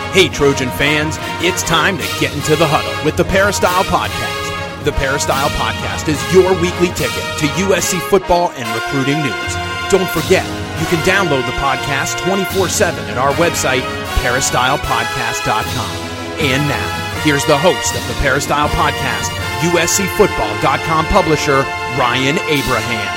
Hey, Trojan fans, it's time to get into the huddle with the Peristyle Podcast. The Peristyle Podcast is your weekly ticket to USC football and recruiting news. Don't forget, you can download the podcast 24/7 at our website, peristylepodcast.com. And now, here's the host of the Peristyle Podcast, USCFootball.com publisher, Ryan Abraham.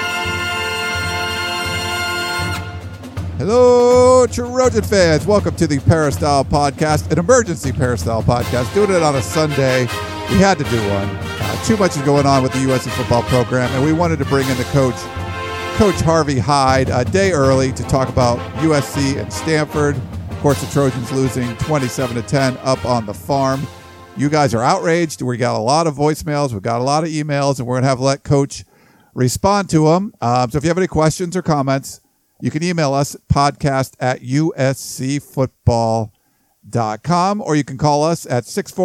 Hello, Trojan fans. Welcome to the Peristyle Podcast, an emergency Peristyle Podcast. Doing it on a Sunday. We had to do one. Too much is going on with the USC football program, and we wanted to bring in the coach, Coach Harvey Hyde, a day early to talk about USC and Stanford. Of course, the Trojans losing 27-10 up on the farm. You guys are outraged. We got a lot of voicemails. We've got a lot of emails, and we're going to let Coach respond to them. So if you have any questions or comments, you can email us at podcast@uscfootball.com, or you can call us at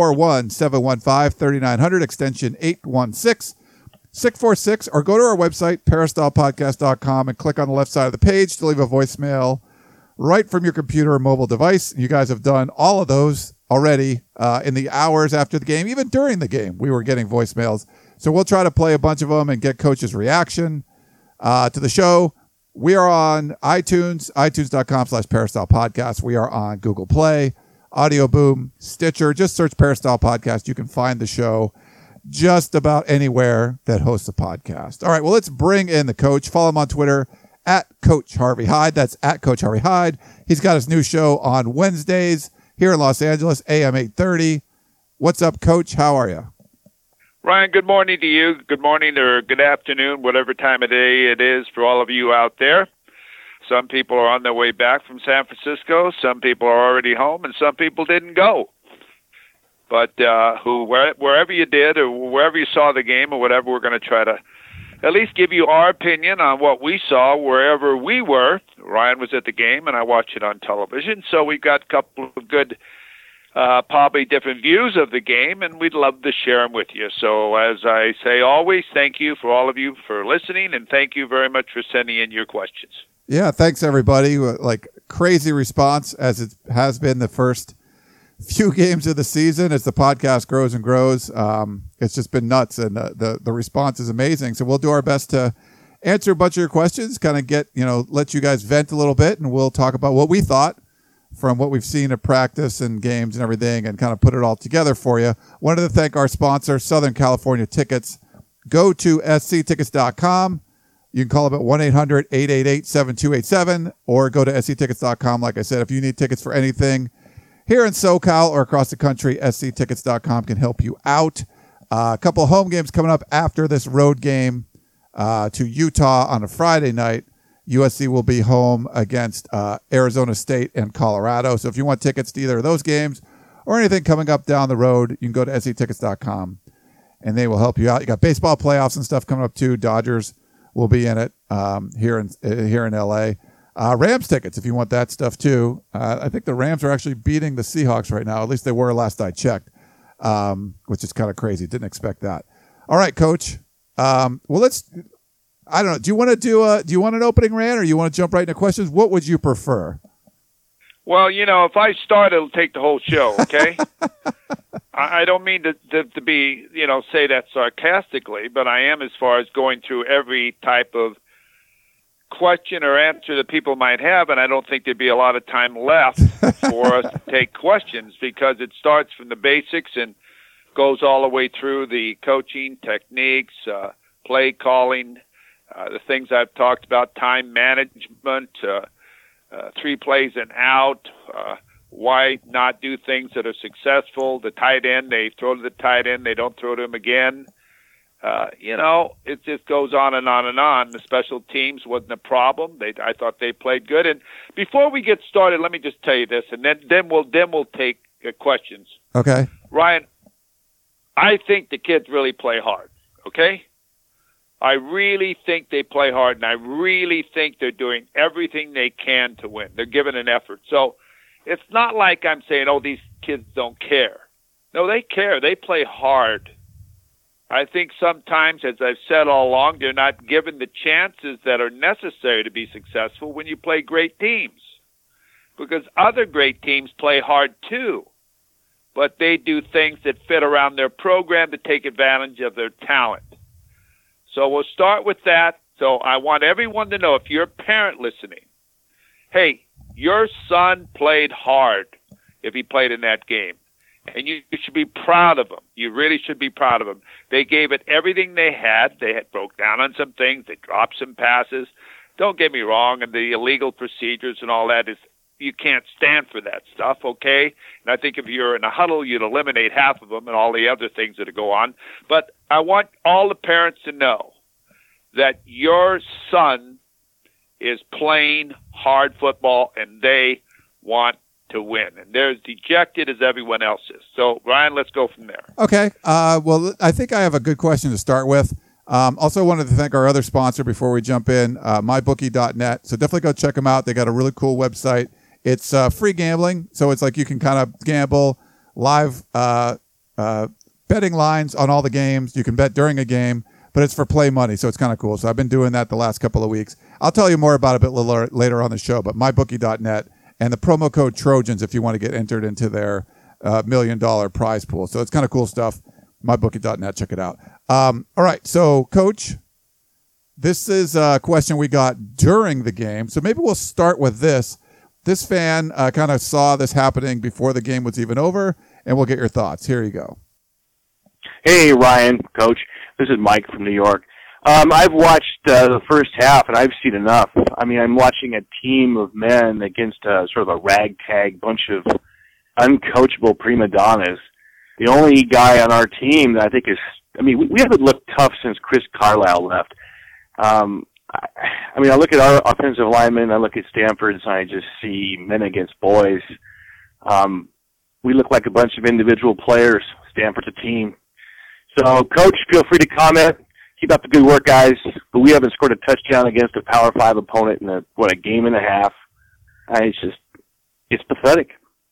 641-715-3900, extension 816, 646, or go to our website, peristylepodcast.com, and click on the left side of the page to leave a voicemail right from your computer or mobile device. You guys have done all of those already in the hours after the game. Even during the game, we were getting voicemails. So we'll try to play a bunch of them and get Coach's reaction to the show. We are on iTunes, itunes.com/Peristyle Podcast. We are on Google Play, Audio Boom, Stitcher. Just search Peristyle Podcast. You can find the show just about anywhere that hosts a podcast. All right, well, let's bring in the coach. Follow him on Twitter at Coach Harvey Hyde. That's at Coach Harvey Hyde. He's got his new show on Wednesdays here in Los Angeles, AM 830. What's up, Coach? How are you? Ryan, good morning to you. Good morning or good afternoon, whatever time of day it is for all of you out there. Some people are on their way back from San Francisco. Some people are already home, and some people didn't go. But wherever you did or wherever you saw the game or whatever, we're going to try to at least give you our opinion on what we saw wherever we were. Ryan was at the game, and I watched it on television. So we got a couple of good probably different views of the game, and we'd love to share them with you. So as I say always, thank you for all of you for listening, and thank you very much for sending in your questions. Yeah, thanks, everybody. Like, crazy response, as it has been the first few games of the season. As the podcast grows and grows, it's just been nuts, and the response is amazing. So we'll do our best to answer a bunch of your questions, kind of let you guys vent a little bit, and we'll talk about what we thought from what we've seen at practice and games and everything, and kind of put it all together for you. Wanted to thank our sponsor, Southern California Tickets. Go to sctickets.com. You can call them at 1-800-888-7287, or go to sctickets.com. Like I said, if you need tickets for anything here in SoCal or across the country, sctickets.com can help you out. A couple of home games coming up after this road game to Utah on a Friday night. USC will be home against Arizona State and Colorado. So if you want tickets to either of those games or anything coming up down the road, you can go to sctickets.com, and they will help you out. You got baseball playoffs and stuff coming up too. Dodgers will be in it here in LA. Rams tickets, if you want that stuff too. I think the Rams are actually beating the Seahawks right now. At least they were last I checked, which is kind of crazy. Didn't expect that. All right, Coach. I don't know. Do you want an opening rant, or you want to jump right into questions? What would you prefer? Well, if I start, it'll take the whole show, okay? I don't mean to be, say that sarcastically, but I am, as far as going through every type of question or answer that people might have, and I don't think there'd be a lot of time left for us to take questions, because it starts from the basics and goes all the way through the coaching techniques, play calling, the things I've talked about, time management, 3 plays and out, why not do things that are successful. The tight end, they throw to the tight end, they don't throw to him again. It just goes on and on and on. The special teams wasn't a problem. I thought they played good. And before we get started, let me just tell you this, and then we'll take questions. Okay. Ryan, I think the kids really play hard, okay? I really think they play hard, and I really think they're doing everything they can to win. They're giving an effort. So it's not like I'm saying, these kids don't care. No, they care. They play hard. I think sometimes, as I've said all along, they're not given the chances that are necessary to be successful when you play great teams. because other great teams play hard too, but they do things that fit around their program to take advantage of their talent. So we'll start with that. So I want everyone to know, if you're a parent listening, hey, your son played hard if he played in that game. And you should be proud of them. You really should be proud of them. They gave it everything they had. They had broke down on some things. They dropped some passes. Don't get me wrong, and the illegal procedures and all that, is you can't stand for that stuff, okay? And I think if you're in a huddle, you'd eliminate half of them and all the other things that go on. But I want all the parents to know that your son is playing hard football, and they want to win. And they're as dejected as everyone else is. So, Ryan, let's go from there. Okay. Well, I think I have a good question to start with. Also wanted to thank our other sponsor before we jump in, mybookie.net. So definitely go check them out. They got a really cool website. It's free gambling, so it's like you can kind of gamble live betting lines on all the games. You can bet during a game, but it's for play money, so it's kind of cool. So I've been doing that the last couple of weeks. I'll tell you more about it a bit later on the show, but mybookie.net and the promo code Trojans if you want to get entered into their $1 million prize pool. So it's kind of cool stuff. Mybookie.net, check it out. All right, so Coach, this is a question we got during the game, so maybe we'll start with this. This fan kind of saw this happening before the game was even over, and we'll get your thoughts. Here you go. Hey, Ryan, Coach. This is Mike from New York. I've watched the first half, and I've seen enough. I mean, I'm watching a team of men against sort of a ragtag bunch of uncoachable prima donnas. The only guy on our team that I think is, I mean, we haven't looked tough since Chris Carlisle left. I mean, I look at our offensive linemen, I look at Stanford's, and I just see men against boys. We look like a bunch of individual players. Stanford's a team. So, Coach, feel free to comment. Keep up the good work, guys. But we haven't scored a touchdown against a Power 5 opponent in a game and a half. It's pathetic.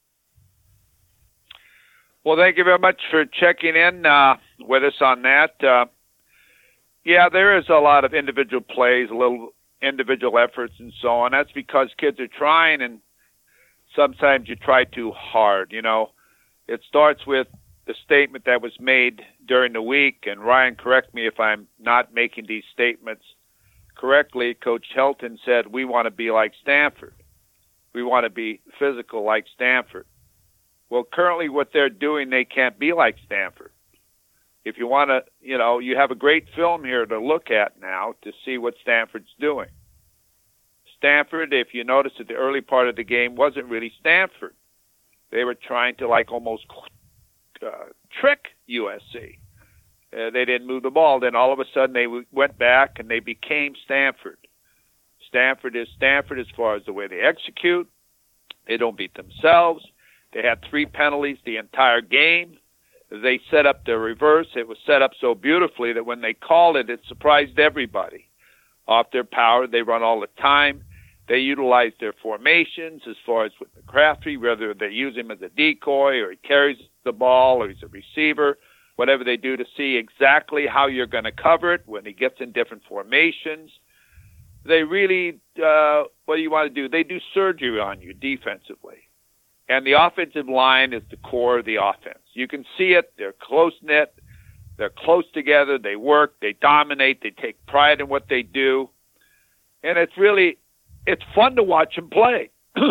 Well, thank you very much for checking in with us on that. Yeah, there is a lot of individual plays, a little individual efforts and so on. That's because kids are trying, and sometimes you try too hard. You know, it starts with the statement that was made during the week, and Ryan, correct me if I'm not making these statements correctly. Coach Helton said, we want to be like Stanford. We want to be physical like Stanford. Well, currently what they're doing, they can't be like Stanford. If you want to, you know, you have a great film here to look at now to see what Stanford's doing. Stanford, if you notice at the early part of the game, wasn't really Stanford. They were trying to like almost trick USC. They didn't move the ball. Then all of a sudden they went back and they became Stanford. Stanford is Stanford as far as the way they execute. They don't beat themselves. They had 3 penalties the entire game. They set up the reverse. It was set up so beautifully that when they called it, it surprised everybody. Off their power, they run all the time. They utilize their formations as far as with McCaffrey, whether they use him as a decoy or he carries the ball or he's a receiver, whatever they do to see exactly how you're going to cover it when he gets in different formations. They really, what do you want to do? They do surgery on you defensively. And the offensive line is the core of the offense. You can see it. They're close-knit. They're close together. They work. They dominate. They take pride in what they do. And it's fun to watch them play.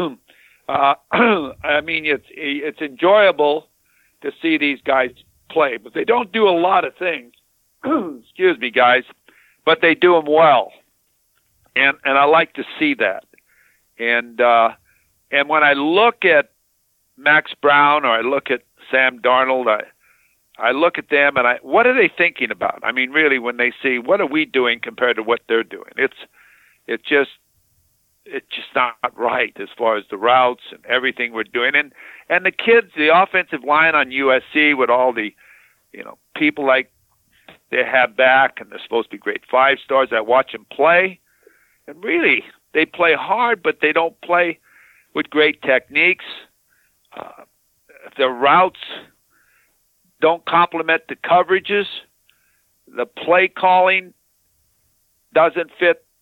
I mean, it's enjoyable to see these guys play, but they don't do a lot of things. Excuse me, guys, but they do them well. And I like to see that. And when I look at Max Brown or I look at Sam Darnold, I look at them and what are they thinking about? I mean, really, when they see what are we doing compared to what they're doing? It's just not right as far as the routes and everything we're doing. And the kids, the offensive line on USC with all the, you know, people like they have back and they're supposed to be great 5 stars. I watch them play, and really they play hard, but they don't play with great techniques. The routes don't complement the coverages. The play calling doesn't fit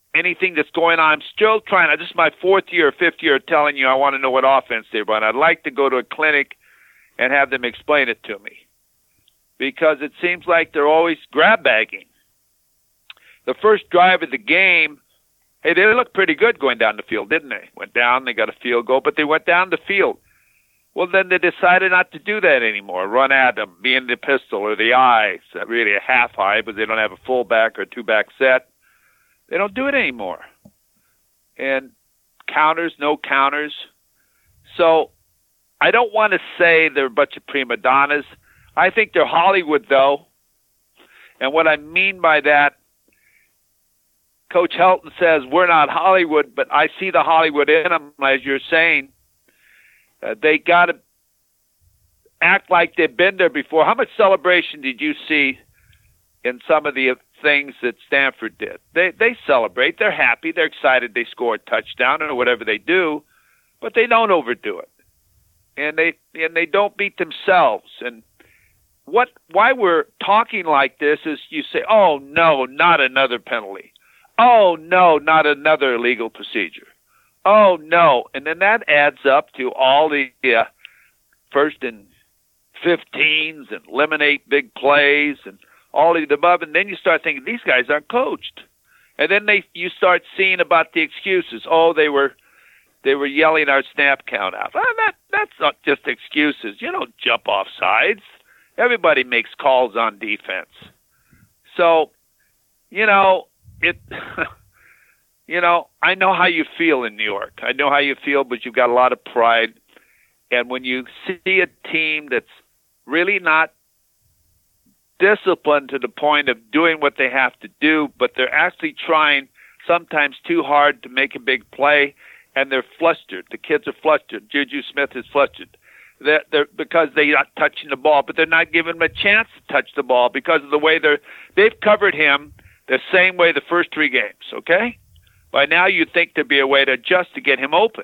anything that's going on. I'm still trying. This is my 4th year or 5th year telling you I want to know what offense they run. I'd like to go to a clinic and have them explain it to me, because it seems like they're always grab bagging. The first drive of the game, hey, they looked pretty good going down the field, didn't they? Went down, they got a field goal, but they went down the field. Well, then they decided not to do that anymore. Run at them, be in the pistol or the eye, really a half eye, but they don't have a fullback or two-back set. They don't do it anymore. And counters, no counters. So I don't want to say they're a bunch of prima donnas. I think they're Hollywood, though. And what I mean by that, Coach Helton says we're not Hollywood, but I see the Hollywood in them, as you're saying. They got to act like they've been there before. How much celebration did you see in some of the things that Stanford did? They celebrate. They're happy. They're excited they scored a touchdown or whatever they do, but they don't overdo it. And they don't beat themselves. And why we're talking like this is you say, oh, no, not another penalty. Oh, no, not another illegal procedure. Oh, no. And then that adds up to all the 1st and 15s and eliminate big plays and all of the above. And then you start thinking, these guys aren't coached. And then you start seeing about the excuses. Oh, they were yelling our snap count out. Well, that's not just excuses. You don't jump off sides. Everybody makes calls on defense. So, I know how you feel in New York. I know how you feel, but you've got a lot of pride. And when you see a team that's really not disciplined to the point of doing what they have to do, but they're actually trying sometimes too hard to make a big play, and they're flustered. The kids are flustered. Juju Smith is flustered. They're because they're not touching the ball, but they're not giving him a chance to touch the ball because of the way they've covered him the same way the first 3 games, okay? By now you'd think there'd be a way to adjust to get him open.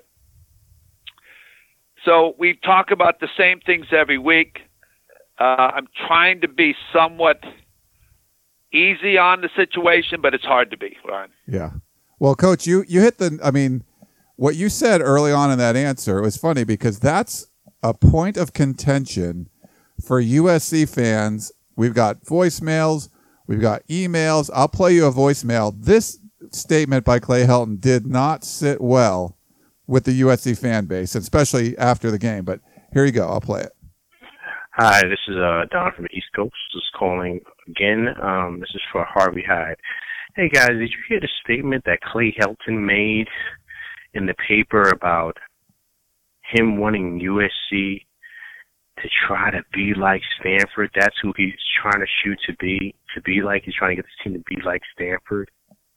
So we talk about the same things every week. I'm trying to be somewhat easy on the situation, but it's hard to be, Ryan. Yeah. Well, Coach, you hit what you said early on in that answer, it was funny because that's a point of contention for USC fans. We've got voicemails, we've got emails. I'll play you a voicemail. This statement by Clay Helton did not sit well with the USC fan base, especially after the game. But here you go. I'll play it. Hi, this is Don from the East Coast. Just calling again. This is for Harvey Hyde. Hey, guys, did you hear the statement that Clay Helton made in the paper about him wanting USC to try to be like Stanford? That's who he's trying to shoot to be like. He's trying to get this team to be like Stanford.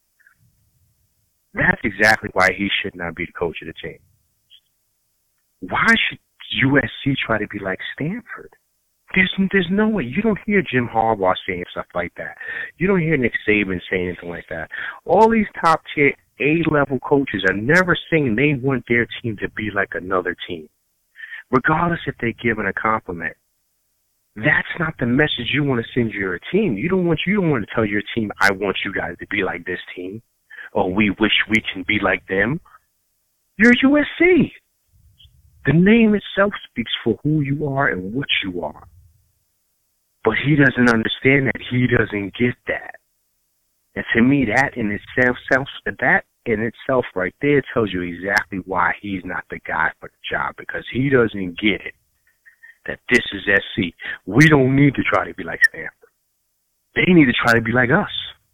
That's exactly why he should not be the coach of the team. Why should USC try to be like Stanford? There's no way. You don't hear Jim Harbaugh saying stuff like that. You don't hear Nick Saban saying anything like that. All these top-tier A-level coaches are never saying they want their team to be like another team, regardless if they're given a compliment. That's not the message you want to send your team. You don't want to tell your team, I want you guys to be like this team, or we wish we can be like them. You're USC. The name itself speaks for who you are and what you are. But he doesn't understand that. He doesn't get that. And to me, that in itself right there tells you exactly why he's not the guy for the job, because he doesn't get it. That this is SC. We don't need to try to be like Stanford. They need to try to be like us.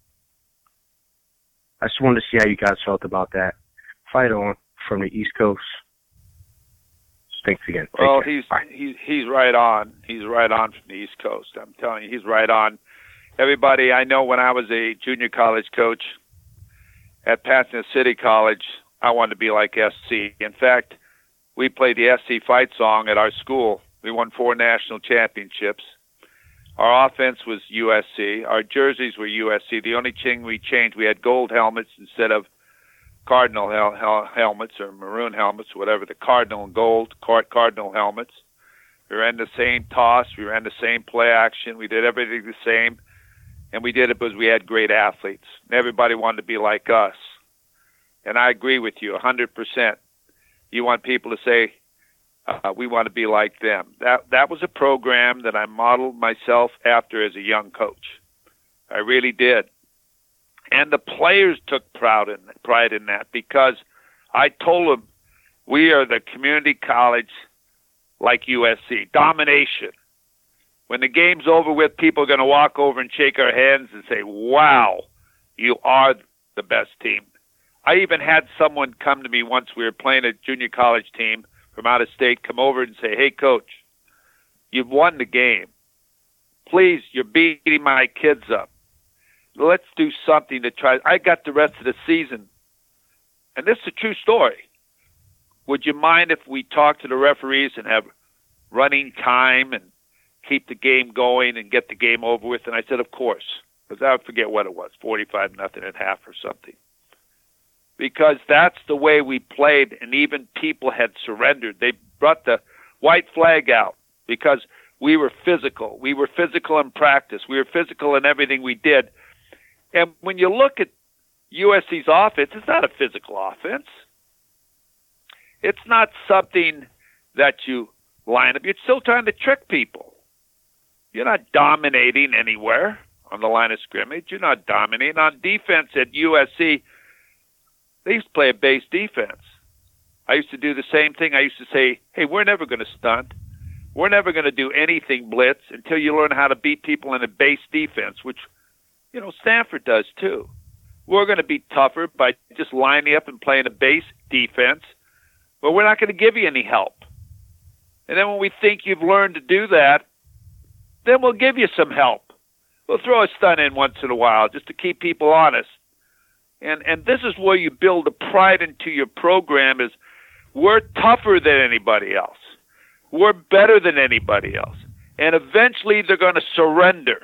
I just wanted to see how you guys felt about that. Fight on from the East Coast. Thanks again. Well, he's right on. He's right on from the East Coast. I'm telling you, he's right on. Everybody, I know when I was a junior college coach at Pasadena City College, I wanted to be like SC. In fact, we played the SC fight song at our school. We won 4 national championships. Our offense was USC. Our jerseys were USC. The only thing we changed, we had gold helmets instead of Cardinal helmets or maroon helmets, whatever, the Cardinal and gold Cardinal helmets. We ran the same toss. We ran the same play action. We did everything the same. And we did it because we had great athletes. And everybody wanted to be like us. And I agree with you 100%. You want people to say, we want to be like them. That was a program that I modeled myself after as a young coach. I really did. And the players took pride in that, because I told them, we are the community college like USC. Domination. When the game's over with, people are going to walk over and shake our hands and say, wow, you are the best team. I even had someone come to me once, we were playing a junior college team from out of state, come over and say, hey, coach, you've won the game. Please, you're beating my kids up. Let's do something to try. I got the rest of the season. And this is a true story. Would you mind if we talk to the referees and have running time and keep the game going and get the game over with? And I said, of course, because I forget what it was, 45-0 at half or something. Because that's the way we played, and even people had surrendered. They brought the white flag out because we were physical. We were physical in practice. We were physical in everything we did. And when you look at USC's offense, it's not a physical offense. It's not something that you line up. You're still trying to trick people. You're not dominating anywhere on the line of scrimmage. You're not dominating. On defense at USC, they used to play a base defense. I used to do the same thing. I used to say, hey, we're never going to stunt. We're never going to do anything blitz until you learn how to beat people in a base defense, which, Stanford does too. We're going to be tougher by just lining up and playing a base defense, but we're not going to give you any help. And then when we think you've learned to do that, then we'll give you some help. We'll throw a stunt in once in a while just to keep people honest. And this is where you build the pride into your program, is we're tougher than anybody else. We're better than anybody else. And eventually they're going to surrender.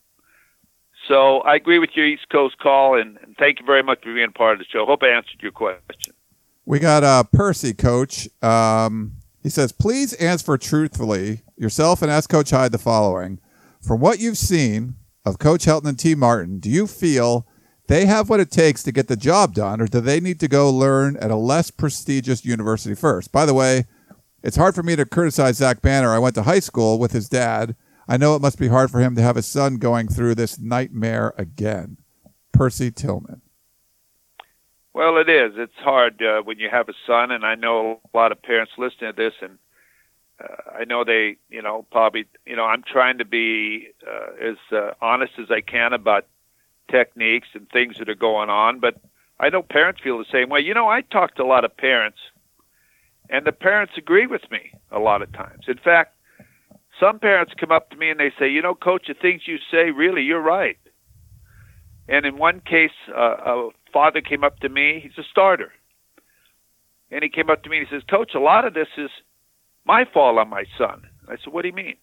So I agree with your East Coast call, and thank you very much for being part of the show. Hope I answered your question. We got Percy, Coach. He says, please answer truthfully yourself and ask Coach Hyde the following. From what you've seen of Coach Helton and T. Martin, do you feel they have what it takes to get the job done, or do they need to go learn at a less prestigious university first? By the way, it's hard for me to criticize Zach Banner. I went to high school with his dad. I know it must be hard for him to have his son going through this nightmare again. Percy Tillman. Well, it is. It's hard when you have a son, and I know a lot of parents listening to this, and I know they, probably, I'm trying to be as honest as I can about techniques and things that are going on, but I know parents feel the same way. I talk to a lot of parents, and the parents agree with me a lot of times. In fact, some parents come up to me and they say, Coach, the things you say, really, you're right. And in one case, a father came up to me. He's a starter. And he came up to me and he says, Coach, a lot of this is my fault on my son. I said, what do you mean?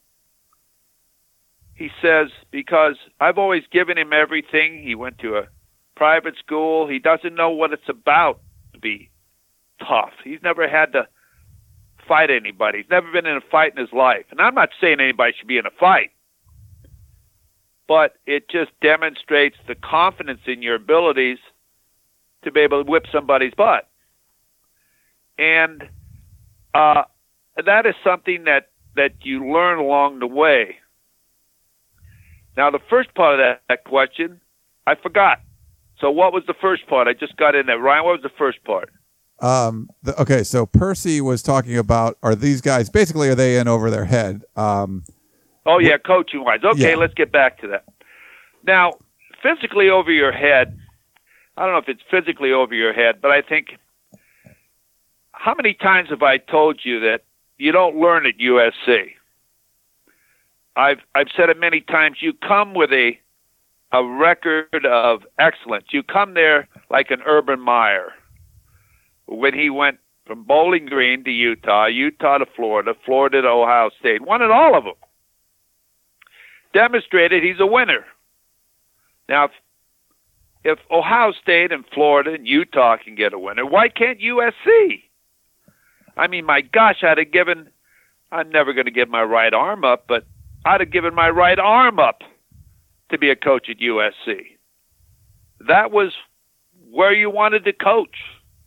He says, because I've always given him everything. He went to a private school. He doesn't know what it's about to be tough. He's never had to fight anybody. He's never been in a fight in his life. And I'm not saying anybody should be in a fight, but it just demonstrates the confidence in your abilities to be able to whip somebody's butt. And that is something that you learn along the way. Now, the first part of that question, I forgot. So what was the first part? I just got in there. Ryan, what was the first part? Okay, so Percy was talking about, are these guys, basically, are they in over their head? Coaching-wise. Okay, yeah. Let's get back to that. Now, physically over your head, I don't know if it's physically over your head, but I think, how many times have I told you that you don't learn at USC? I've said it many times. You come with a record of excellence. You come there like an Urban Meyer. When he went from Bowling Green to Utah, Utah to Florida, Florida to Ohio State, won at all of them. Demonstrated he's a winner. Now, if Ohio State and Florida and Utah can get a winner, why can't USC? I mean, my gosh, I'm never going to give my right arm up, but I'd have given my right arm up to be a coach at USC. That was where you wanted to coach.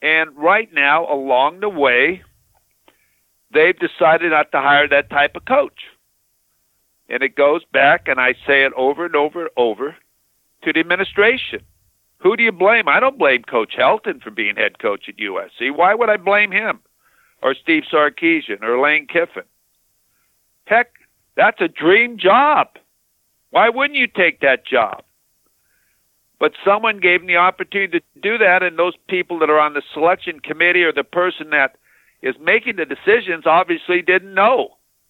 And right now, along the way, they've decided not to hire that type of coach. And it goes back, and I say it over and over and over, to the administration. Who do you blame? I don't blame Coach Helton for being head coach at USC. Why would I blame him? Or Steve Sarkisian or Lane Kiffin? Heck, that's a dream job. Why wouldn't you take that job? But someone gave them the opportunity to do that, and those people that are on the selection committee or the person that is making the decisions obviously didn't know.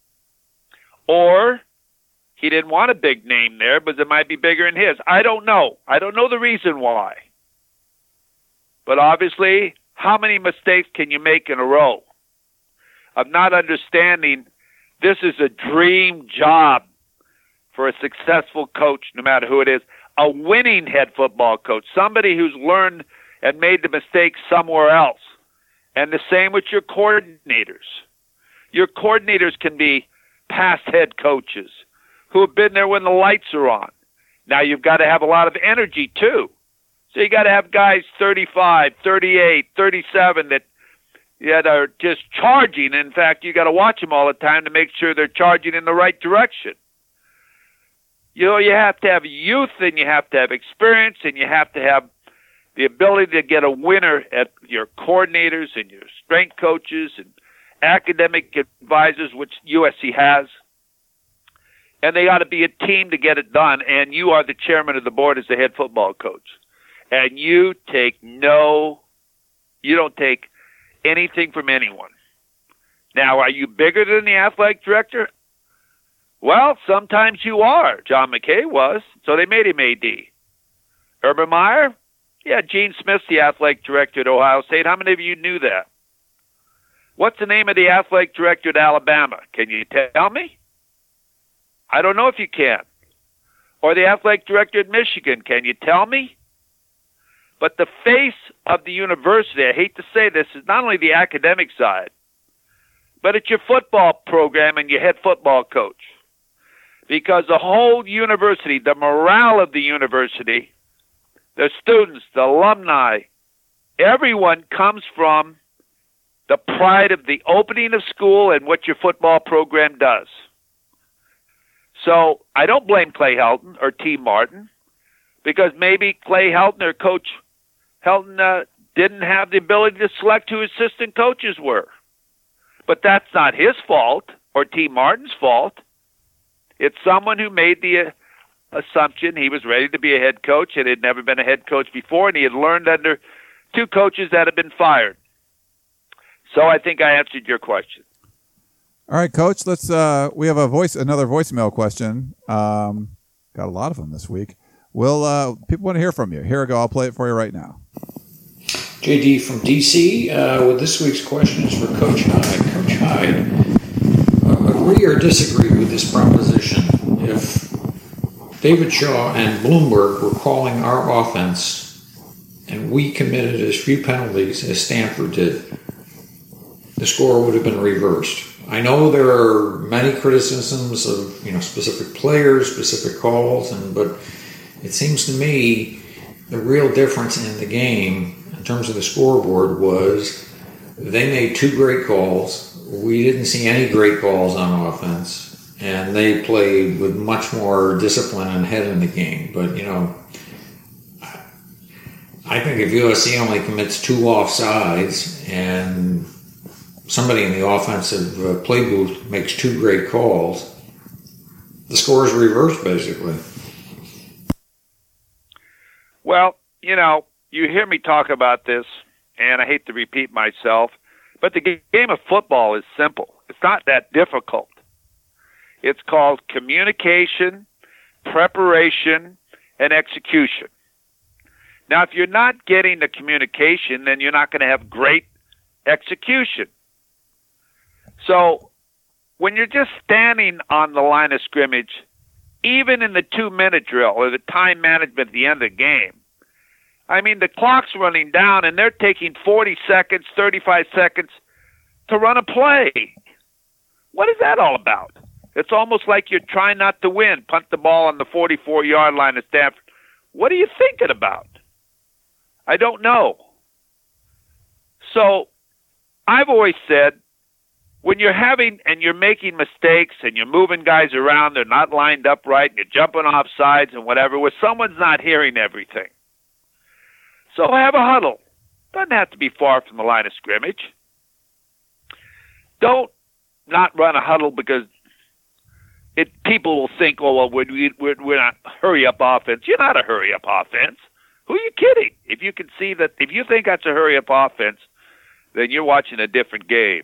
Or he didn't want a big name there, but it might be bigger than his. I don't know. I don't know the reason why. But obviously, how many mistakes can you make in a row of not understanding this is a dream job for a successful coach, no matter who it is, a winning head football coach, somebody who's learned and made the mistakes somewhere else. And the same with your coordinators. Your coordinators can be past head coaches who have been there when the lights are on. Now, you've got to have a lot of energy, too. So you got to have guys 35, 38, 37 that are just charging. In fact, you got to watch them all the time to make sure they're charging in the right direction. You know, you have to have youth, and you have to have experience, and you have to have the ability to get a winner at your coordinators and your strength coaches and academic advisors, which USC has. And they ought to be a team to get it done, and you are the chairman of the board as the head football coach. And you don't take anything from anyone. Now, are you bigger than the athletic director? Well, sometimes you are. John McKay was, so they made him AD. Urban Meyer? Yeah, Gene Smith's the athletic director at Ohio State. How many of you knew that? What's the name of the athletic director at Alabama? Can you tell me? I don't know if you can. Or the athletic director at Michigan, can you tell me? But the face of the university, I hate to say this, is not only the academic side, but it's your football program and your head football coach. Because the whole university, the morale of the university, the students, the alumni, everyone comes from the pride of the opening of school and what your football program does. So I don't blame Clay Helton or T. Martin, because maybe Clay Helton or Coach Helton didn't have the ability to select who assistant coaches were. But that's not his fault or T. Martin's fault. It's someone who made the assumption he was ready to be a head coach and had never been a head coach before, and he had learned under two coaches that had been fired. So I think I answered your question. All right, Coach. Let's. We have another voicemail question. Got a lot of them this week. People want to hear from you. Here we go. I'll play it for you right now. JD from DC. Well, this week's question is for Coach Hyde. Coach Hyde, agree or disagree with this proposition? If David Shaw and Bloomberg were calling our offense and we committed as few penalties as Stanford did, the score would have been reversed. I know there are many criticisms of specific players, specific calls, but it seems to me the real difference in the game in terms of the scoreboard was they made two great calls. We didn't see any great calls on offense, and they played with much more discipline and head in the game. But I think if USC only commits two offsides and somebody in the offensive play booth makes two great calls, the score is reversed, basically. Well, you hear me talk about this, and I hate to repeat myself, but the game of football is simple. It's not that difficult. It's called communication, preparation, and execution. Now, if you're not getting the communication, then you're not going to have great execution. So when you're just standing on the line of scrimmage, even in the 2-minute drill or the time management at the end of the game, the clock's running down and they're taking 40 seconds, 35 seconds to run a play. What is that all about? It's almost like you're trying not to win, punt the ball on the 44-yard line of Stanford. What are you thinking about? I don't know. So I've always said, when you're having and you're making mistakes and you're moving guys around, they're not lined up right, and you're jumping off sides and whatever, where someone's not hearing everything. So have a huddle. Doesn't have to be far from the line of scrimmage. Don't not run a huddle because people will think, oh, well, we're not hurry-up offense. You're not a hurry-up offense. Who are you kidding? If you can see that, if you think that's a hurry-up offense, then you're watching a different game.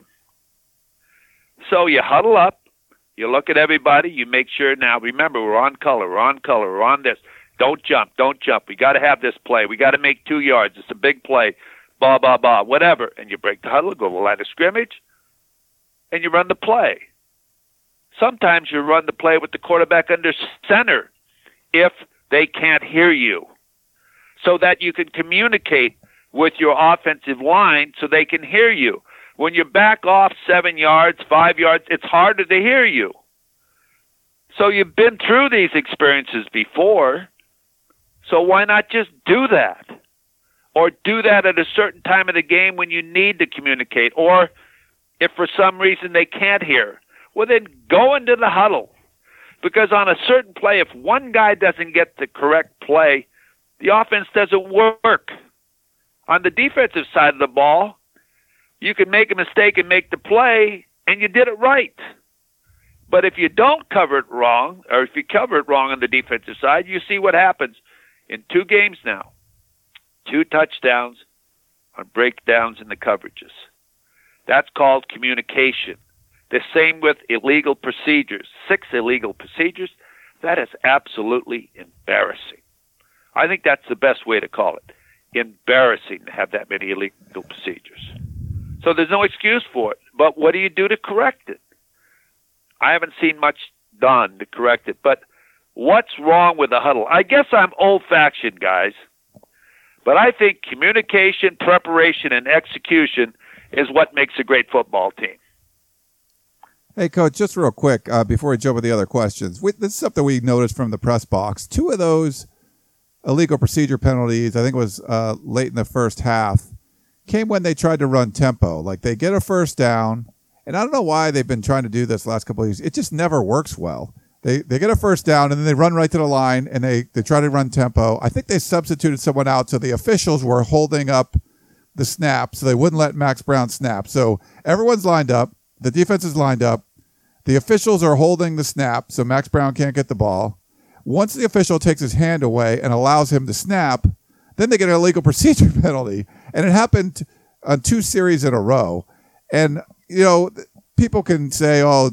So you huddle up, you look at everybody, you make sure. Now, remember, we're on color, we're on this. Don't jump. We got to have this play. We got to make 2 yards. It's a big play, blah, blah, blah, whatever. And you break the huddle, go to the line of scrimmage, and you run the play. Sometimes you run the play with the quarterback under center if they can't hear you, so that you can communicate with your offensive line so they can hear you. When you back off 7 yards, 5 yards, it's harder to hear you. So you've been through these experiences before, so why not just do that? Or do that at a certain time of the game when you need to communicate. Or if for some reason they can't hear, well then go into the huddle. Because on a certain play, if one guy doesn't get the correct play, the offense doesn't work. On the defensive side of the ball, you can make a mistake and make the play, and you did it right. But if you don't cover it wrong, or if you cover it wrong on the defensive side, you see what happens in 2 games now. 2 touchdowns on breakdowns in the coverages. That's called communication. The same with illegal procedures. 6 illegal procedures. That is absolutely embarrassing. I think that's the best way to call it. Embarrassing to have that many illegal procedures. So there's no excuse for it. But what do you do to correct it? I haven't seen much done to correct it. But what's wrong with the huddle? I guess I'm old-fashioned, guys. But I think communication, preparation, and execution is what makes a great football team. Hey, Coach, just real quick, before we jump with the other questions. This is something we noticed from the press box. 2 of those illegal procedure penalties, I think it was late in the first half, came when they tried to run tempo. Like, they get a first down, and I don't know why they've been trying to do this the last couple of years. It just never works well. They get a first down, and then they run right to the line, and they try to run tempo. I think they substituted someone out, so the officials were holding up the snap, so they wouldn't let Max Brown snap. So everyone's lined up. The defense is lined up. The officials are holding the snap, so Max Brown can't get the ball. Once the official takes his hand away and allows him to snap, then they get an illegal procedure penalty. And it happened on 2 series in a row. And, people can say, oh,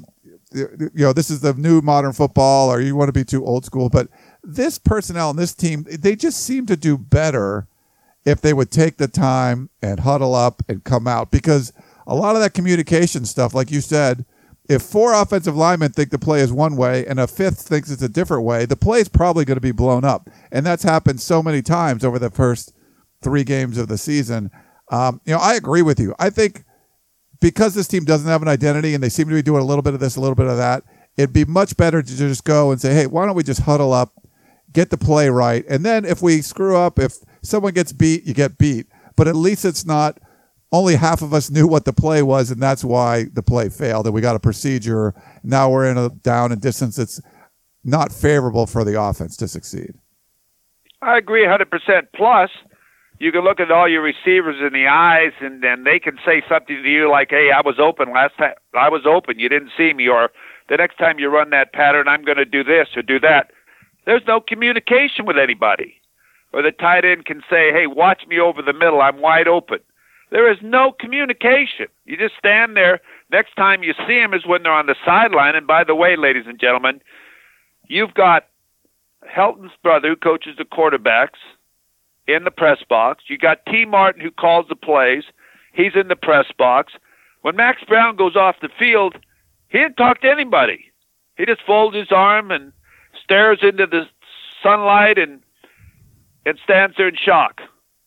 this is the new modern football, or you want to be too old school. But this personnel and this team, they just seem to do better if they would take the time and huddle up and come out. Because a lot of that communication stuff, like you said, if 4 offensive linemen think the play is one way and a 5th thinks it's a different way, the play is probably going to be blown up. And that's happened so many times over the first 3 games of the season. I agree with you. I think because this team doesn't have an identity and they seem to be doing a little bit of this, a little bit of that, it'd be much better to just go and say, hey, why don't we just huddle up, get the play right, and then if we screw up, if someone gets beat, you get beat. But at least it's not only half of us knew what the play was, and that's why the play failed, and we got a procedure. Now we're in a down and distance that's not favorable for the offense to succeed. I agree 100%. Plus, you can look at all your receivers in the eyes, and they can say something to you like, hey, I was open last time. I was open. You didn't see me. Or the next time you run that pattern, I'm going to do this or do that. There's no communication with anybody. Or the tight end can say, hey, watch me over the middle. I'm wide open. There is no communication. You just stand there. Next time you see them is when they're on the sideline. And by the way, ladies and gentlemen, you've got Helton's brother who coaches the quarterbacks in the press box. You got T. Martin who calls the plays. He's in the press box. When Max Brown goes off the field, he didn't talk to anybody. He just folds his arm and stares into the sunlight and stands there in shock.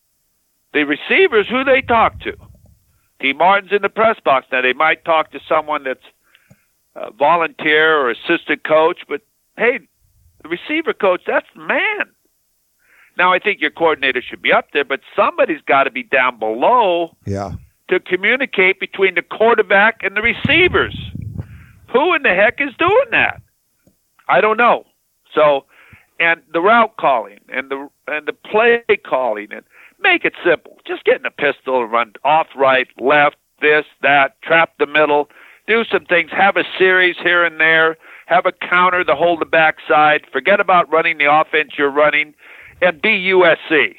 The receivers, who they talk to? T. Martin's in the press box. Now, they might talk to someone that's a volunteer or assistant coach, but, hey, the receiver coach, that's the man. Now, I think your coordinator should be up there, but somebody's got to be down below to to communicate between the quarterback and the receivers. Who in the heck is doing that? I don't know. So, and the route calling and the play calling, and make it simple. Just get in a pistol and run off, right, left, this, that, trap the middle, do some things, have a series here and there, have a counter to hold the backside, forget about running the offense you're running, and be USC.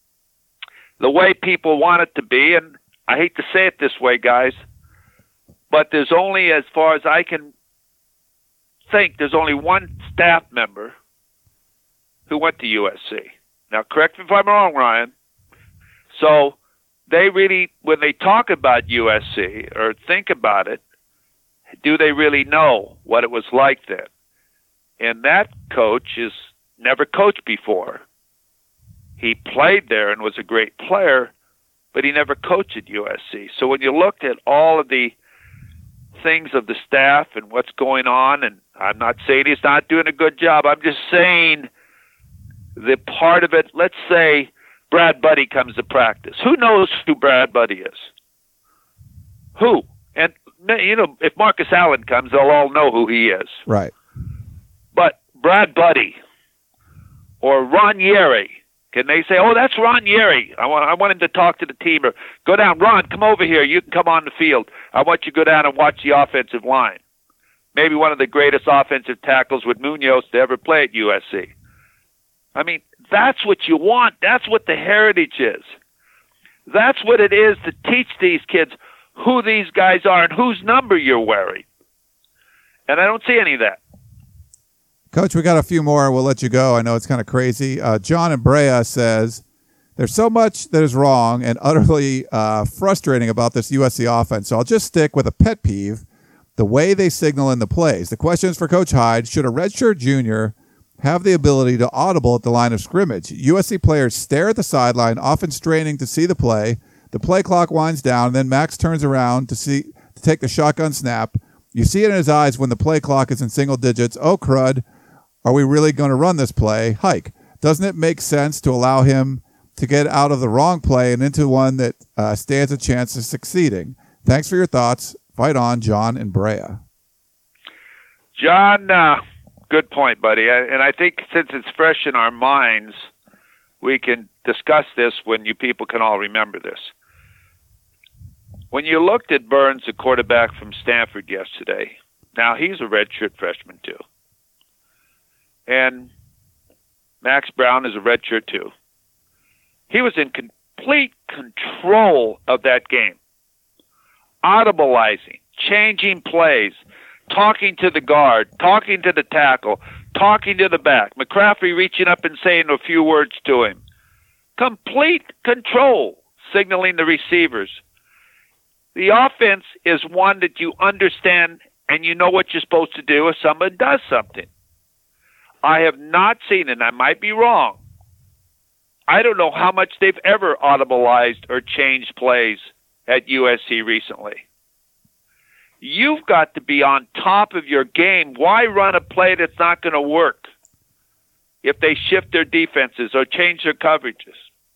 The way people want it to be, and I hate to say it this way, guys, but there's only, as far as I can think, there's only one staff member who went to USC. Now, correct me if I'm wrong, Ryan. So they really, when they talk about USC or think about it, do they really know what it was like then? And that coach is never coached before. He played there and was a great player, but he never coached at USC. So when you looked at all of the things of the staff and what's going on, and I'm not saying he's not doing a good job, I'm just saying the part of it, let's say Brad Buddy comes to practice. Who knows who Brad Buddy is? Who? And, you know, if Marcus Allen comes, they'll all know who he is. Right. But Brad Buddy or Ron Yeri, can they say, oh, that's Ron Yeri. I want him to talk to the team. Or go down. Ron, come over here. You can come on the field. I want you to go down and watch the offensive line. Maybe one of the greatest offensive tackles with Munoz to ever play at USC. I mean, that's what you want. That's what the heritage is. That's what it is to teach these kids who these guys are and whose number you're wearing. And I don't see any of that. Coach, we got a few more. We'll let you go. I know it's kind of crazy. John in Brea says, there's so much that is wrong and utterly frustrating about this USC offense. So I'll just stick with a pet peeve, the way they signal in the plays. The question is for Coach Hyde, should a redshirt junior have the ability to audible at the line of scrimmage? USC players stare at the sideline, often straining to see the play. The play clock winds down, and then Max turns around to take the shotgun snap. You see it in his eyes when the play clock is in single digits. Oh, crud. Are we really going to run this play? Hike. Doesn't it make sense to allow him to get out of the wrong play and into one that stands a chance of succeeding? Thanks for your thoughts. Fight on, John in Brea. John, good point, buddy. And I think since it's fresh in our minds, we can discuss this when you people can all remember this. When you looked at Burns, the quarterback from Stanford yesterday, now he's a redshirt freshman too. And Max Brown is a redshirt too. He was in complete control of that game. Audibleizing, changing plays, talking to the guard, talking to the tackle, talking to the back. McCaffrey reaching up and saying a few words to him. Complete control, signaling the receivers. The offense is one that you understand and you know what you're supposed to do if someone does something. I have not seen, and I might be wrong, I don't know how much they've ever audibleized or changed plays at USC recently. You've got to be on top of your game. Why run a play that's not going to work if they shift their defenses or change their coverages?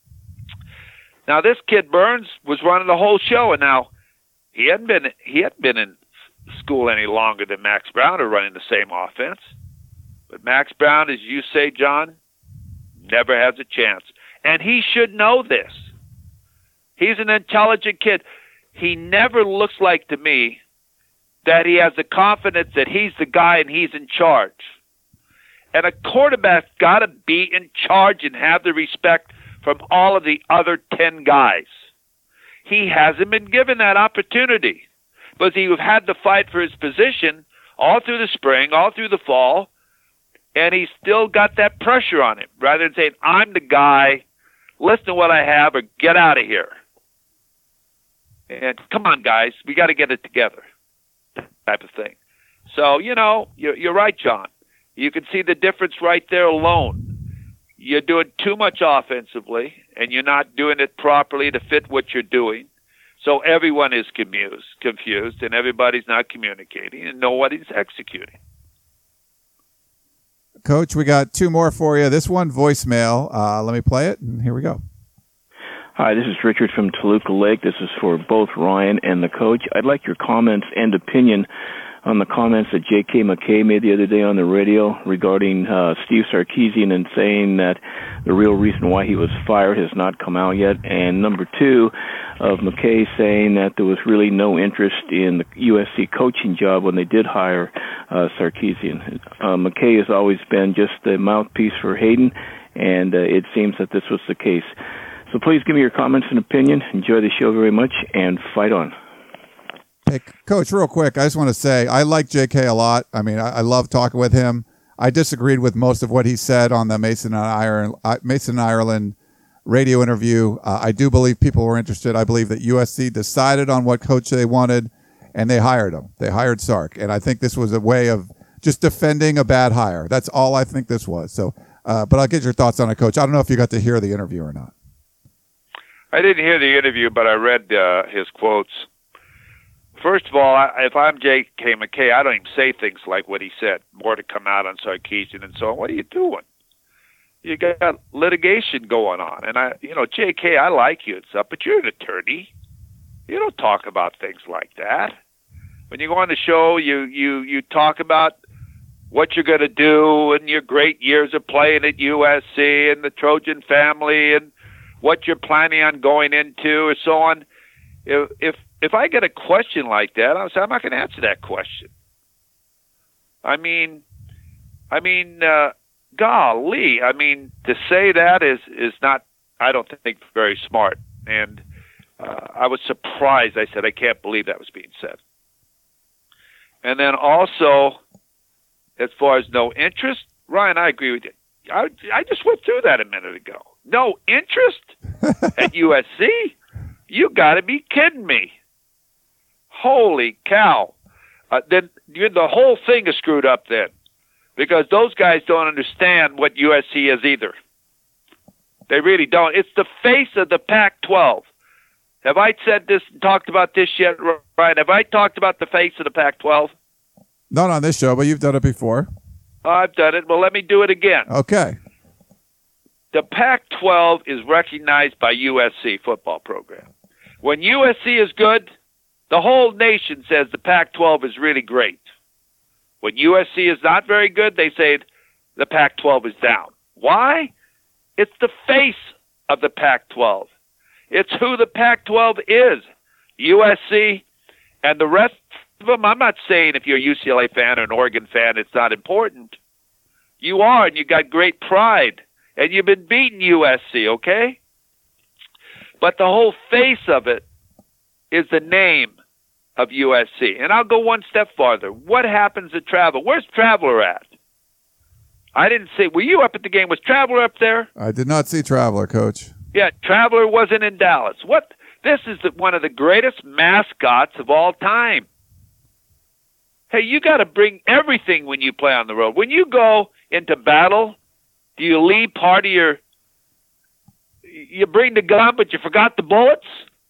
Now, this kid Burns was running the whole show, and now he hadn't been in school any longer than Max Brown or running the same offense. But Max Brown, as you say, John, never has a chance. And he should know this. He's an intelligent kid. He never looks like to me that he has the confidence that he's the guy and he's in charge. And a quarterback's got to be in charge and have the respect from all of the other 10 guys. He hasn't been given that opportunity because he had to fight for his position all through the spring, all through the fall, and he's still got that pressure on him rather than saying, I'm the guy, listen to what I have, or get out of here. And come on, guys, we got to get it together, type of thing. So, you know, you're right, John. You can see the difference right there alone. You're doing too much offensively, and you're not doing it properly to fit what you're doing. So everyone is confused, and everybody's not communicating, and nobody's executing. Coach, we got two more for you. This one, voicemail. Let me play it, and here we go. Hi, this is Richard from Toluca Lake. This is for both Ryan and the coach. I'd like your comments and opinion on the comments that J.K. McKay made the other day on the radio regarding Steve Sarkisian and saying that the real reason why he was fired has not come out yet. And number two, of McKay saying that there was really no interest in the USC coaching job when they did hire Sarkisian. McKay has always been just the mouthpiece for Hayden, and it seems that this was the case. So please give me your comments and opinion. Enjoy the show very much, and fight on. Hey, Coach, real quick, I just want to say I like JK a lot. I mean, I love talking with him. I disagreed with most of what he said on the Mason and Ireland radio interview. I do believe people were interested. I believe that USC decided on what coach they wanted, and they hired him. They hired Sark, and I think this was a way of just defending a bad hire. That's all I think this was. So, but I'll get your thoughts on it, Coach. I don't know if you got to hear the interview or not. I didn't hear the interview, but I read his quotes. First of all, if I'm J.K. McKay, I don't even say things like what he said, more to come out on Sarkisian and so on. What are you doing? You got litigation going on. And, J.K., I like you and stuff, but you're an attorney. You don't talk about things like that. When you go on the show, you talk about what you're going to do and your great years of playing at USC and the Trojan family and what you're planning on going into and so on. If I get a question like that, I'm not going to answer that question. I mean, golly, to say that is not, I don't think, very smart. And I was surprised. I said, I can't believe that was being said. And then also, as far as no interest, Ryan, I agree with you. I just went through that a minute ago. No interest at USC? You got to be kidding me. Holy cow. Then the whole thing is screwed up then, because those guys don't understand what USC is either. They really don't. It's the face of the Pac-12. Have I said this and talked about this yet, Ryan? Have I talked about the face of the Pac-12? Not on this show, but you've done it before. I've done it. Well, let me do it again. Okay. The Pac-12 is recognized by USC football program. When USC is good, the whole nation says the Pac-12 is really great. When USC is not very good, they say the Pac-12 is down. Why? It's the face of the Pac-12. It's who the Pac-12 is. USC and the rest of them, I'm not saying if you're a UCLA fan or an Oregon fan, it's not important. You are, and you got great pride, and you've been beating USC, okay? But the whole face of it is the name of USC. And I'll go one step farther. What happens at Travel? Where's Traveler at? I didn't see. Were you up at the game? Was Traveler up there? I did not see Traveler, Coach. Yeah, Traveler wasn't in Dallas. What? This is one of the greatest mascots of all time. Hey, you got to bring everything when you play on the road. When you go into battle, do you leave part of you bring the gun, but you forgot the bullets?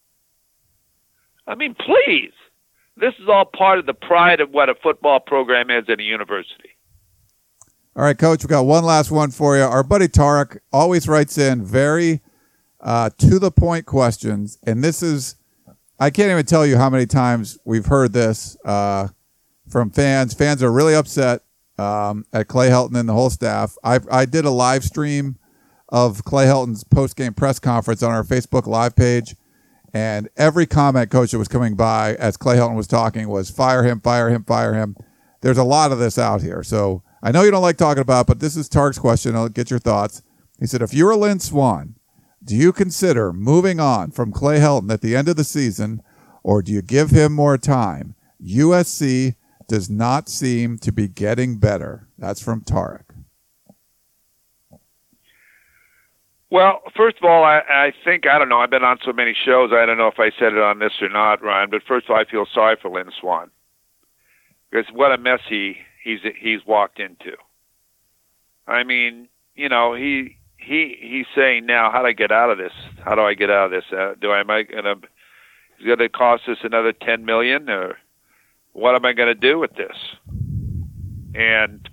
I mean, please. This is all part of the pride of what a football program is at a university. All right, Coach, we've got one last one for you. Our buddy Tarek always writes in very to-the-point questions, and this is, I can't even tell you how many times we've heard this from fans. Fans are really upset at Clay Helton and the whole staff. I did a live stream of Clay Helton's post-game press conference on our Facebook Live page, and every comment, Coach, that was coming by as Clay Helton was talking was fire him, fire him, fire him. There's a lot of this out here. So I know you don't like talking about it, but this is Tarek's question. I'll get your thoughts. He said, if you were Lynn Swann, do you consider moving on from Clay Helton at the end of the season, or do you give him more time? USC does not seem to be getting better. That's from Tarek. Well, first of all, I think, I don't know, I've been on so many shows, I don't know if I said it on this or not, Ryan, but first of all, I feel sorry for Lynn Swann. Because what a mess he's walked into. I mean, he's saying now, how do I get out of this? How do I get out of this? Is it going to cost us another $10 million, or what am I going to do with this? And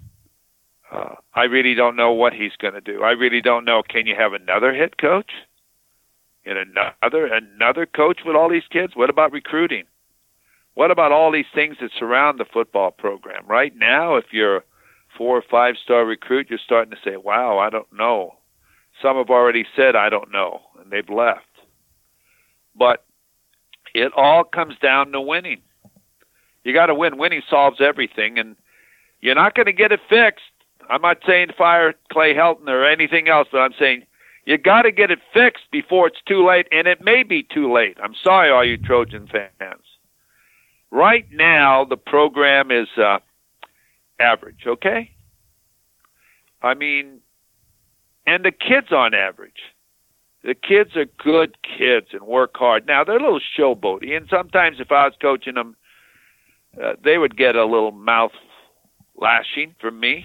I really don't know what he's going to do. I really don't know. Can you have another head coach? And another coach with all these kids? What about recruiting? What about all these things that surround the football program? Right now, if you're a 4 or 5-star recruit, you're starting to say, wow, I don't know. Some have already said, I don't know, and they've left. But it all comes down to winning. You got to win. Winning solves everything, and you're not going to get it fixed. I'm not saying fire Clay Helton or anything else, but I'm saying you got to get it fixed before it's too late, and it may be too late. I'm sorry, all you Trojan fans. Right now, the program is average, okay? I mean, and the kids on average. The kids are good kids and work hard. Now, they're a little showboaty, and sometimes if I was coaching them, they would get a little mouth lashing from me.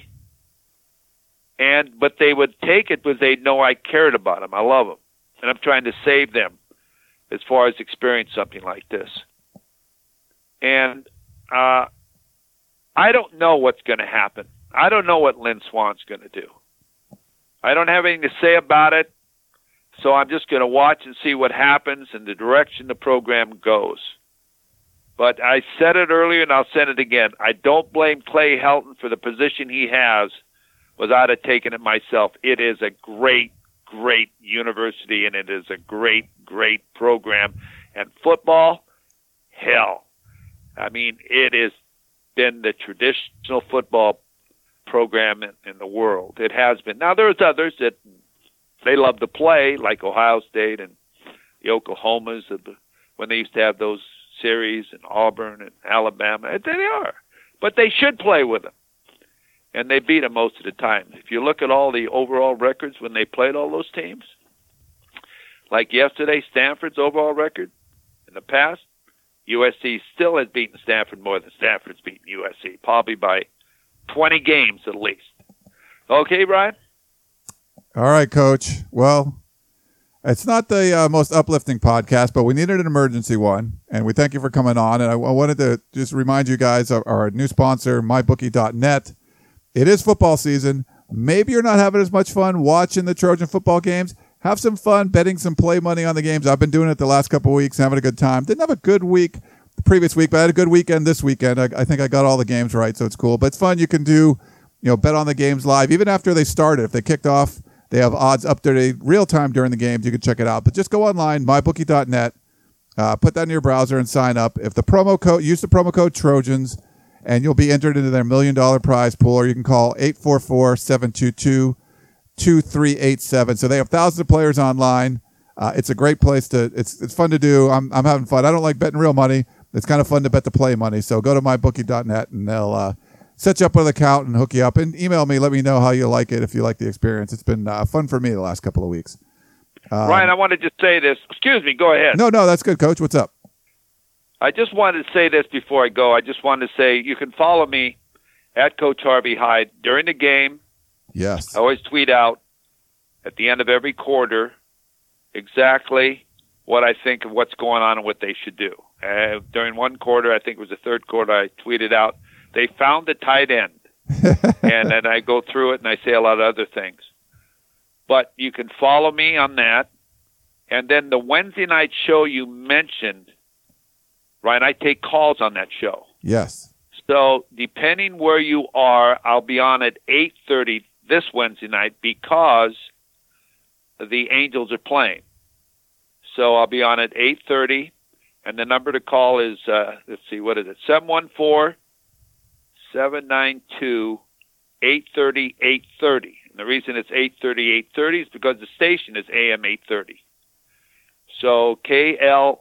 But they would take it because they know I cared about them. I love them. And I'm trying to save them as far as experience something like this. And I don't know what's going to happen. I don't know what Lynn Swann's going to do. I don't have anything to say about it, so I'm just going to watch and see what happens and the direction the program goes. But I said it earlier, and I'll say it again. I don't blame Clay Helton for the position he has without it taking it myself. It is a great, great university, and it is a great, great program. And football, hell. I mean, it has been the traditional football program in the world. It has been. Now, there's others that they love to play, like Ohio State and the Oklahomas, when they used to have those series, and Auburn and Alabama. And they are. But they should play with them. And they beat them most of the time. If you look at all the overall records when they played all those teams, like yesterday, Stanford's overall record in the past, USC still has beaten Stanford more than Stanford's beaten USC, probably by 20 games at least. Okay, Brian? All right, Coach. Well, it's not the most uplifting podcast, but we needed an emergency one, and we thank you for coming on. And I wanted to just remind you guys of our new sponsor, MyBookie.net. It is football season. Maybe you're not having as much fun watching the Trojan football games. Have some fun betting some play money on the games. I've been doing it the last couple of weeks, having a good time. Didn't have a good week the previous week, but I had a good weekend this weekend. I think I got all the games right, so it's cool. But it's fun. You can do, bet on the games live, even after they started. If they kicked off, they have odds up to real time during the games. You can check it out. But just go online, mybookie.net, put that in your browser and sign up. If the use the promo code Trojans, and you'll be entered into their $1 million prize pool, or you can call 844-722-2387. So they have thousands of players online. It's a great place it's fun to do. I'm having fun. I don't like betting real money. It's kind of fun to bet the play money. So go to mybookie.net and they'll set you up with an account and hook you up, and email me. Let me know how you like it, if you like the experience. It's been fun for me the last couple of weeks. Ryan, I want to just say this. Excuse me. Go ahead. No, that's good, Coach. What's up? I just wanted to say this before I go. I just wanted to say you can follow me at Coach Harvey Hyde during the game. Yes. I always tweet out at the end of every quarter exactly what I think of what's going on and what they should do. During one quarter, I think it was the third quarter, I tweeted out, they found the tight end. And then I go through it and I say a lot of other things. But you can follow me on that. And then the Wednesday night show you mentioned, Ryan, I take calls on that show. Yes. So depending where you are, I'll be on at 8:30 this Wednesday night because the Angels are playing. So I'll be on at 8:30, and the number to call is, let's see, what is it? 714-792-830-830. And the reason it's 830-830 is because the station is AM 830. So KLAA.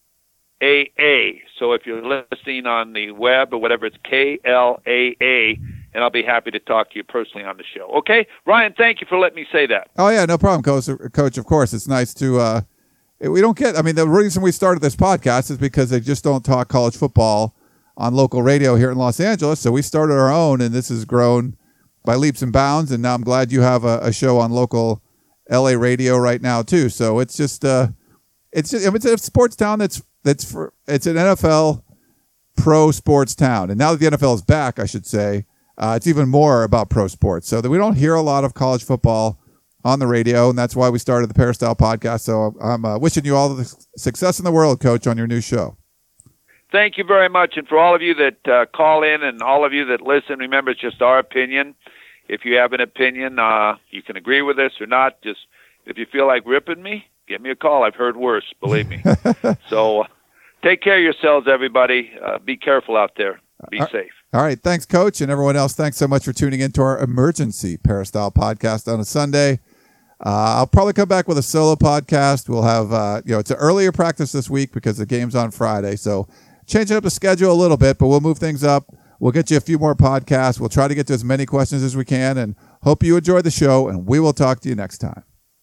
So if you're listening on the web or whatever, it's KLAA, and I'll be happy to talk to you personally on the show. Okay? Ryan, thank you for letting me say that. Oh, yeah, no problem, Coach. Of course, it's nice to we don't get – I mean, the reason we started this podcast is because they just don't talk college football on local radio here in Los Angeles, so we started our own, and this has grown by leaps and bounds, and now I'm glad you have a show on local L.A. radio right now too. So it's just it's a sports town it's an NFL pro sports town, and now that the NFL is back, I should say, it's even more about pro sports. So that we don't hear a lot of college football on the radio, and that's why we started the Peristyle Podcast. So I'm wishing you all the success in the world, Coach, on your new show. Thank you very much. And for all of you that call in and all of you that listen, remember, it's just our opinion. If you have an opinion, you can agree with us or not. Just if you feel like ripping me, give me a call. I've heard worse, believe me. So take care of yourselves, everybody. Be careful out there. Be safe. All right. Thanks, Coach. And everyone else, thanks so much for tuning in to our emergency Peristyle Podcast on a Sunday. I'll probably come back with a solo podcast. We'll have, it's an earlier practice this week because the game's on Friday. So changing up the schedule a little bit, but we'll move things up. We'll get you a few more podcasts. We'll try to get to as many questions as we can, and hope you enjoyed the show, and we will talk to you next time.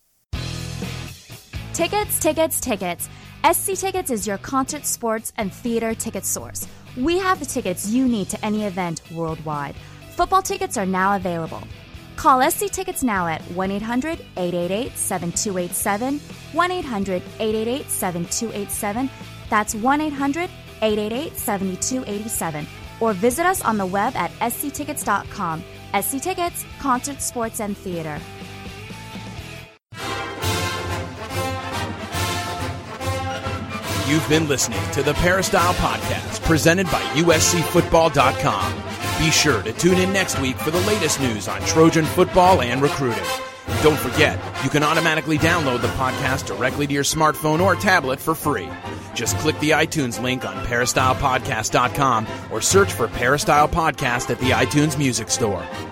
Tickets, tickets, tickets. SC Tickets is your concert, sports, and theater ticket source. We have the tickets you need to any event worldwide. Football tickets are now available. Call SC Tickets now at 1-800-888-7287, 1-800-888-7287. That's 1-800-888-7287. Or visit us on the web at sctickets.com. SC Tickets, concert, sports, and theater. You've been listening to the Peristyle Podcast, presented by USCFootball.com. Be sure to tune in next week for the latest news on Trojan football and recruiting. Don't forget, you can automatically download the podcast directly to your smartphone or tablet for free. Just click the iTunes link on peristylepodcast.com or search for Peristyle Podcast at the iTunes Music Store.